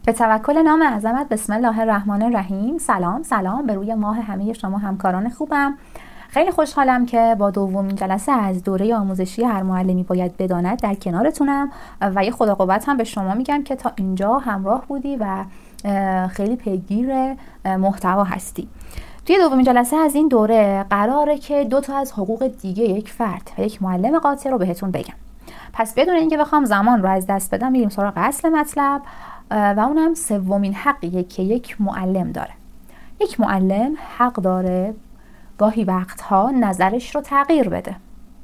به توکل نام اعظمت، بسم الله الرحمن الرحیم. سلام به روی ماه همه شما همکاران خوبم. خیلی خوشحالم که با دومین جلسه از دوره آموزشی هر معلمی باید بداند در کنارتونم و یه خدا قوت هم به شما میگم که تا اینجا همراه بودی و خیلی پیگیر محتوا هستی. توی دومین جلسه از این دوره قراره که 2 تا از حقوق دیگه یک فرد و یک معلم قاطع رو بهتون بگم. پس بدون اینکه بخوام زمان رو از دست بدم میریم سراغ اصل مطلب و اونم سومین حقیه که یک معلم داره. یک معلم حق داره گاهی وقتها نظرش رو تغییر بده.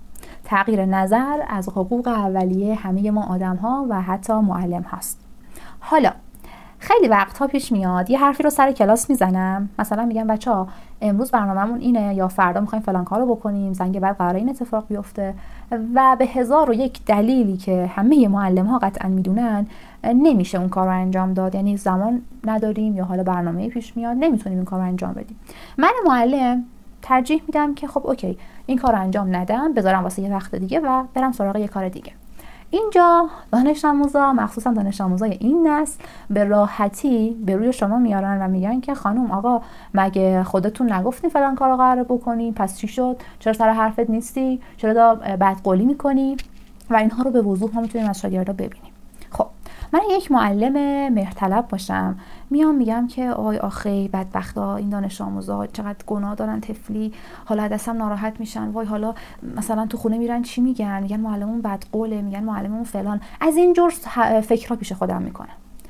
تغییر نظر از حقوق اولیه همه ما آدم ها و حتی معلم هاست. حالا خیلی وقتها پیش میاد یه حرفی رو سر کلاس میزنم، مثلا میگم بچه‌ها امروز برنامه‌مون اینه یا فردا می‌خوایم فلان کارو بکنیم، زنگ بعد قراره این اتفاق بیفته و به 1001 دلیلی که همه معلم‌ها قطعاً میدونن نمیشه اون کار رو انجام داد. یعنی زمان نداریم یا حالا برنامه پیش میاد نمیتونیم این کار رو انجام بدیم. من معلم ترجیح میدم که خب اوکی این کار رو انجام ندم، بذارم واسه یه وقت دیگه و برم سراغ یه کار دیگه. اینجا دانش آموزا، مخصوصا دانش آموزای این نسل، به راحتی به روی شما میارن و میگن که خانم آقا مگه خودتون نگفتین فلان کارو قراره بکنی؟ پس چی شد؟ چرا سر حرفت نیستی؟ چرا بدقولی میکنی؟ و اینها رو به وضوح ما میتونیم از شاگردا ببینیم. خب من یک معلم مهرطلب باشم، میگم که آی آخه بدبختا این دانش آموزا چقدر گناه دارن، طفلی حالا دستم ناراحت میشن، وای حالا مثلا تو خونه میرن چی میگن معلممون بدقوله، میگن معلممون فلان. از این جور فکرها پیش خودم میکنم.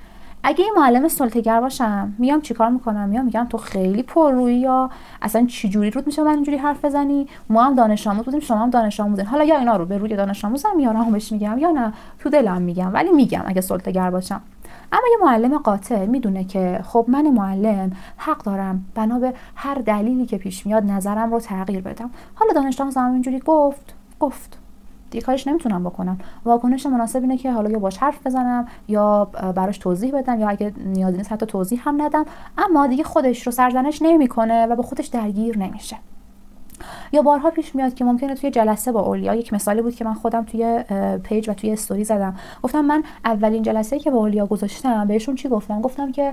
اگه یه معلم سلطه‌گر باشم میام چیکار میکنم؟ میگم تو خیلی پررویی، یا اصلا چه جوری رود میشه من اینجوری حرف بزنی؟ ما هم دانش آموز بودیم، شما هم دانش آموزین. حالا یا اینا رو به روی دانش آموزم میارم و بهش میگم یا نه تو دلم میگم، ولی میگم اگه سلطه‌گر باشم. اما یه معلم قاطع میدونه که خب من معلم حق دارم بنا به هر دلیلی که پیش میاد نظرم رو تغییر بدم. حالا دانش آموزم اینجوری گفت دیگه کارش نمیتونم بکنم. واکنش مناسب اینه که حالا یا باش حرف بزنم یا براش توضیح بدم یا اگه نیازی نیست حتی توضیح هم ندم، اما دیگه خودش رو سرزنش نمیکنه و با خودش درگیر نمیشه. یا بارها پیش میاد که ممکنه توی جلسه با اولیا، یک مثالی بود که من خودم توی پیج و توی استوری زدم، گفتم من اولین جلسه‌ای که با اولیا گذاشتم بهشون چی گفتم که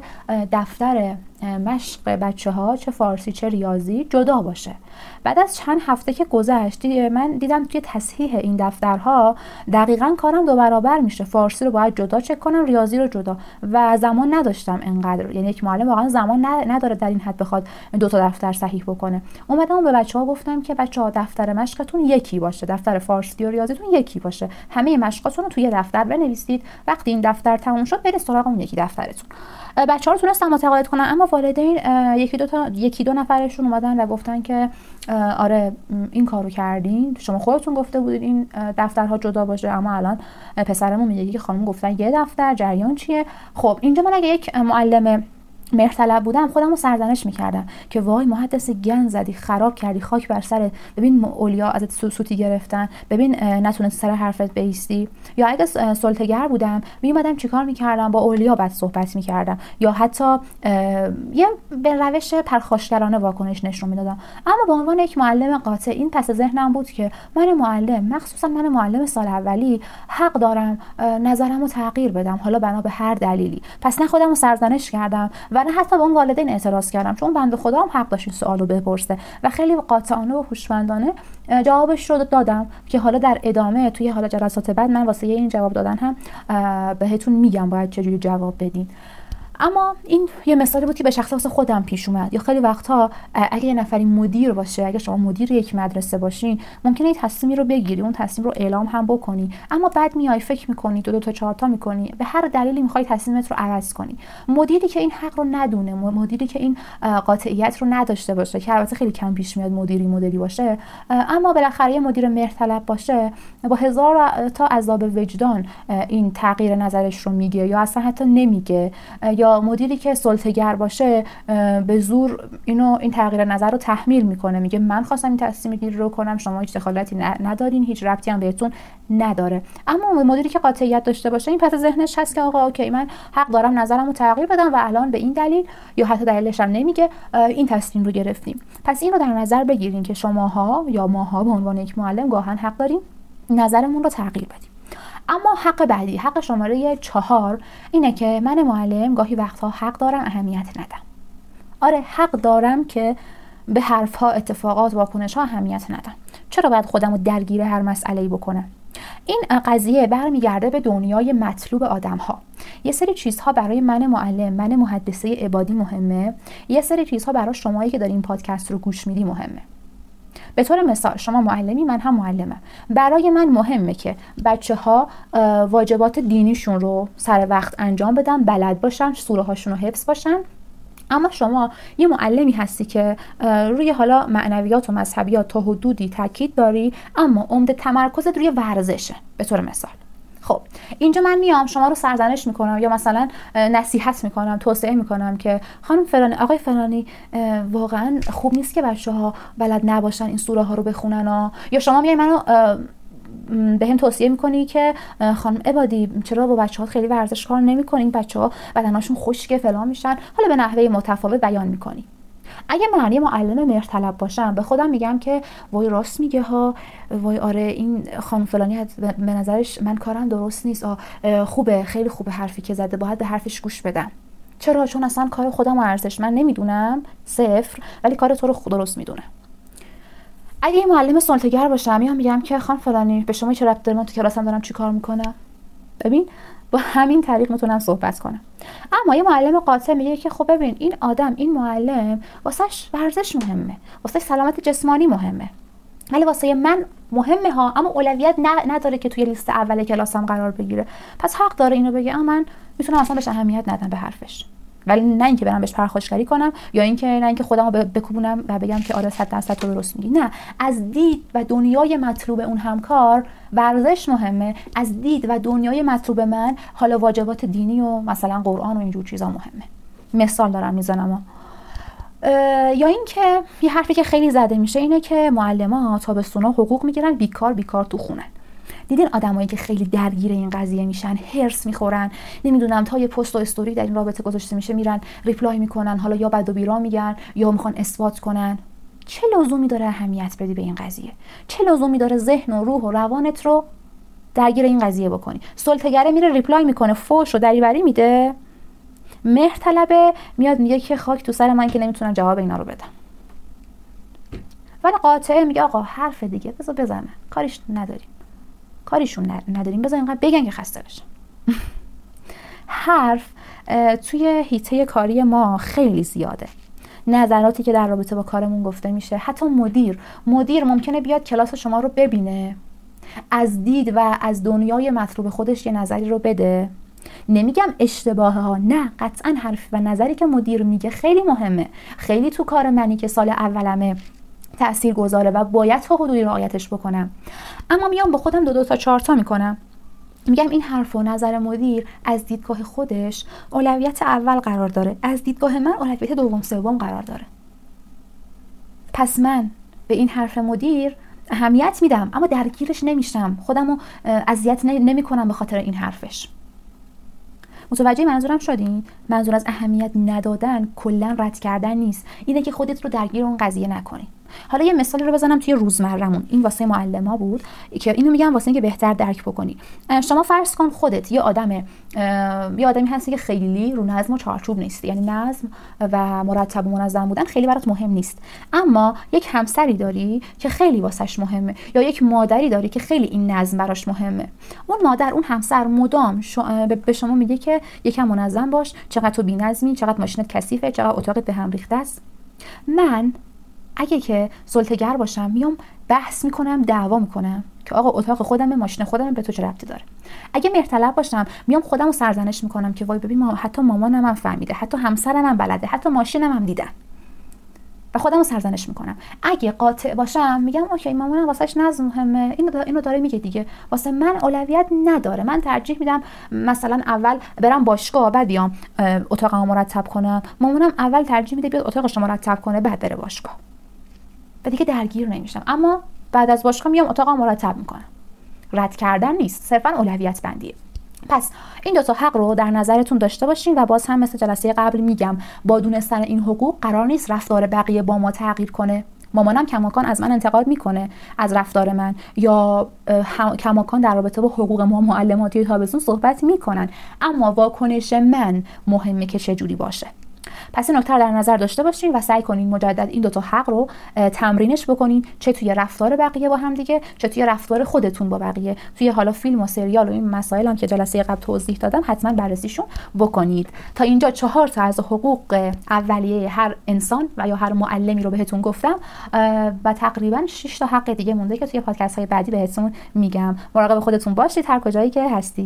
دفتر مشق بچه‌ها چه فارسی چه ریاضی جدا باشه. بعد از چند هفته که گذشت من دیدم توی تصحیح این دفترها دقیقاً کارم 2 برابر میشه. فارسی رو باید جدا چک کنم، ریاضی رو جدا، و زمان نداشتم انقدر. یعنی یک معلم واقعا زمان نداره در این حد بخواد 2 تا دفتر صحیح بکنه. اومدم به بچه‌ها گفتم که بچه‌ها دفتر مشقتون یکی باشه، دفتر فارسی و ریاضیتون یکی باشه، همه مشقاتون رو توی یه دفتر بنویسید. وقتی این دفتر تموم شد برید سراغ اون یکی دفترتون. بچه‌ها رو تونستم متقاعد کنم، اما والدین یکی دو نفرشون اومدن و گفتن که آره این کارو کردین، شما خودتون گفته بودید این دفترها جدا باشه، اما الان پسرمون میگه که خانم گفتن یه دفتر، جریان چیه؟ خب اینجا من اگه یک معلم مهرطلب بودم خودم رو سرزنش میکردم که وای مهندس گند زدی، خراب کردی، خاک بر سرت، ببین اولیا ازت سوتی گرفتن، ببین نتونستی سر حرفت بایستی. یا اگه سلطه‌گر بودم میومدم چیکار میکردم؟ با اولیا بد صحبت میکردم یا حتی یه به روش پرخاشگرانه واکنش نشون میدادم. اما به عنوان یک معلم قاطع این پس ذهنم بود که من معلم، مخصوصا من معلم سال اولی، حق دارم نظرم رو تغییر بدم، حالا بنا به هر دلیلی. پس نه خودم رو سرزنش کردم و نه حتی به اون والدین اعتراض کردم، چون بنده خدا هم حق داشت این سوالو بپرسه و خیلی قاطعانه و هوشمندانه جوابش رو دادم که حالا در ادامه توی حالا جلسات بعد من واسه این جواب دادن هم بهتون میگم باید چجوری جواب بدین. اما این یه مثالی بود که به شخص واسه خودم پیش اومد. یا خیلی وقتها اگه یه نفری مدیر باشه، اگه شما مدیر یک مدرسه باشین، ممکنه یه تصمیمی رو بگیری، اون تصمیم رو اعلام هم بکنی، اما بعد میای فکر میکنی، 2 تا 4 تا میکنی، به هر دلیلی میخوای تصمیمت رو عوض کنی. مدیری که این حق رو ندونه، مدیری که این قاطعیت رو نداشته باشه، که البته خیلی کم پیش میاد مدیری باشه، اما بالاخره یه مدیر مهرطلب باشه، با 1000 تا عذاب وجدان این تغییر نظرش رو میگه یا اصلا حتی نمیگه. یا مدیری که سلطه‌گر باشه به زور این تغییر نظر رو تحمیل میکنه، میگه من خواستم این تصمیم گیری رو کنم، شما هیچ دخالتی ندارین، هیچ ربطی هم بهتون نداره. اما مدیری که قاطعیت داشته باشه این پس ذهنش هست که آقا اوکی من حق دارم نظرمو تغییر بدم و الان به این دلیل یا حتی دلیلش هم نمیگه این تصمیم رو گرفتیم. پس این رو در نظر بگیرین که شماها یا ماها به عنوان یک معلم گاهن حق داریم نظرمون رو تغییر بدیم. اما حق بعدی، حق شماره 4 اینه که من معلم گاهی وقتها حق دارم اهمیت ندم. آره، حق دارم که به حرفها، اتفاقات، واکنش‌ها اهمیت ندم. چرا باید خودم رو درگیر هر مسئله‌ای بکنم؟ این قضیه برمیگرده به دنیای مطلوب آدم‌ها. یه سری چیزها برای من معلم، من محدثه عبادی مهمه. یه سری چیزها برای شمایی که دارین این پادکست رو گوش میدی مهمه. به طور مثال شما معلمی، من هم معلمم. برای من مهمه که بچه‌ها واجبات دینیشون رو سر وقت انجام بدن، بلد باشن، سوره هاشون رو حفظ باشن. اما شما یه معلمی هستی که روی حالا معنویات و مذهبیات تا حدودی تاکید داری، اما عمده تمرکزت روی ورزشه به طور مثال. خب اینجا من میام شما رو سرزنش میکنم یا مثلا نصیحت میکنم، توصیه میکنم که خانم فلانی، آقای فلانی، واقعا خوب نیست که بچه‌ها بلد نباشن این سوره ها رو بخونن یا شما میای منو به هم توصیه میکنی که خانم عبادی چرا با بچه‌ها خیلی ورزش کار نمی‌کنین، بچه‌ها بدنشون خشکه فلان میشن، حالا به نحوه متفاوت بیان میکنی. اگه من یه معلم مهرطلب باشم به خودم میگم که وای راست میگه ها، وای آره این خانم فلانی به نظرش من کارم درست نیست، خوبه، خیلی خوبه حرفی که زده، باید به حرفش گوش بدم. چرا؟ چون اصلا کار خودم ارزش من نمیدونم، صفر، ولی کار تو رو درست میدونم. اگه یه معلم سلطه‌گر باشم میگم که خانم فلانی به شما چه ربطی داره، من تو کلاسم دارم چی کار میکنم؟ ببین با همین طریق میتونم صحبت کنم. اما یه معلم قاطع میگه که خب ببین این آدم، این معلم واسش ورزش مهمه، واسه سلامت جسمانی مهمه، ولی واسه من مهمه ها، اما اولویت نداره که توی لیست اول کلاسم قرار بگیره. پس حق داره اینو بگه، اما من میتونم اصلا بهش اهمیت ندم به حرفش. ولی نه اینکه برم بهش پرخاشگری کنم یا نه اینکه خودمو بکوبونم و بگم که آره 100% تو درست میگی. نه، از دید و دنیای مطلوب اون همکار ورزش مهمه، از دید و دنیای مطلوب من حالا واجبات دینی و مثلا قرآن و اینجور چیزا مهمه. مثال دارم میزنم. یا اینکه یه حرفی که خیلی زده میشه اینه که معلم‌ها تابستونا حقوق میگیرن، بیکار تو خونن. دیدین آدمایی که خیلی درگیر این قضیه میشن، هرس میخورن، نمیدونم تا یه پست و استوری در این رابطه گذاشته میشه میرن ریپلای میکنن، حالا یا بد و بیرا میگن یا میخوان اثبات کنن. چه لزومی داره اهمیت بدی به این قضیه؟ چه لزومی داره ذهن و روح و روانت رو درگیر این قضیه بکنی؟ سلطه‌گره میره ریپلای میکنه، فوش و دریوری میده، مهرطلبه میاد میگه که خاک تو سر من که نمیتونم جواب اینا رو بدم. ولی قاطعه میگه آقا حرف دیگه بذار بزنن، کاریشون نداریم، بذار اینقدر بگن که خسته بشن. حرف توی حیطه کاری ما خیلی زیاده. نظراتی که در رابطه با کارمون گفته میشه، حتی مدیر ممکنه بیاد کلاس شما رو ببینه، از دید و از دنیای مطلوب خودش یه نظری رو بده. نمیگم اشتباهه ها، نه، قطعا حرف و نظری که مدیر میگه خیلی مهمه، خیلی تو کار منی که سال اولمه تأثیر گذاره و باید تا حدودی رعایتش بکنم. اما میام با خودم 2 تا 4 تا میکنم، میگم این حرف و نظر مدیر از دیدگاه خودش اولویت اول قرار داره، از دیدگاه من اولویت دوم سوم قرار داره. پس من به این حرف مدیر اهمیت میدم اما درگیرش نمیشم، خودمو اذیت نمیکنم به خاطر این حرفش. متوجه منظورم شدین؟ منظور از اهمیت ندادن کلا رد کردن نیست، اینه که خودت رو درگیر اون قضیه نکنی. حالا یه مثالی رو بزنم توی روزمره‌مون، این واسه معلما بود که اینو میگم واسه اینکه بهتر درک بکنی. شما فرض کن خودت یه آدمی هستی که خیلی رو نظم و چارچوب نیستی، یعنی نظم و مرتب و منظم بودن خیلی برات مهم نیست، اما یک همسری داری که خیلی واسش مهمه، یا یک مادری داری که خیلی این نظم براش مهمه. اون مادر، اون همسر مدام به شما میگه که یکم منظم باش، چقدر تو بی‌نظمی، چقدر ماشینت کثیفه، چقدر اتاقت به هم ریخته است. من اگه که سلطه‌گر باشم میام بحث میکنم، دعوا میکنم که آقا اتاق خودمه، ماشین خودمه، به تو چه ربطی داره. اگه مهرطلب باشم میام خودمو سرزنش میکنم که وای ببین حتی مامانم هم فهمیده، حتی همسرم هم بلده، حتی ماشینم هم دیدن و خودمو سرزنش میکنم. اگه قاطع باشم میگم اوکی مامانم واسش نظم مهمه، اینو داره میگه دیگه، واسه من اولویت نداره، من ترجیح میدم مثلا اول برم باشگاه بعد بیام اتاقمو مرتب کنم، مامانم اول ترجیح میده بیاد اتاقش رو مرتب کنه بعد بره باشگاه و دیگه درگیر نمیشم. اما بعد از باشگاه میام اتاقم مرتب میکنم. رد کردن نیست، صرفا اولویت بندیه. پس این 2 تا حق رو در نظرتون داشته باشین و باز هم مثل جلسه قبل میگم با دونستن این حقوق قرار نیست رفتار بقیه با ما تغییر کنه. مامانم کماکان از من انتقاد میکنه از رفتار من، یا کماکان در رابطه با حقوق ما معلماتی تابستون صحبت میکنن، اما واکنش من مهمه که چه جوری باشه. پس این نکته رو در نظر داشته باشین و سعی کنین مجدد این دوتا حق رو تمرینش بکنین، چه توی رفتار بقیه با هم دیگه، چه توی رفتار خودتون با بقیه. توی حالا فیلم و سریال و این مسائل هم که جلسه قبل توضیح دادم حتما بررسیشون بکنید. تا اینجا 4 تا از حقوق اولیه هر انسان و یا هر معلمی رو بهتون گفتم و تقریبا 6 تا حق دیگه مونده که توی پادکست های بعدی بهتون میگم. مراقب خودتون باشید هر کجایی که هستید.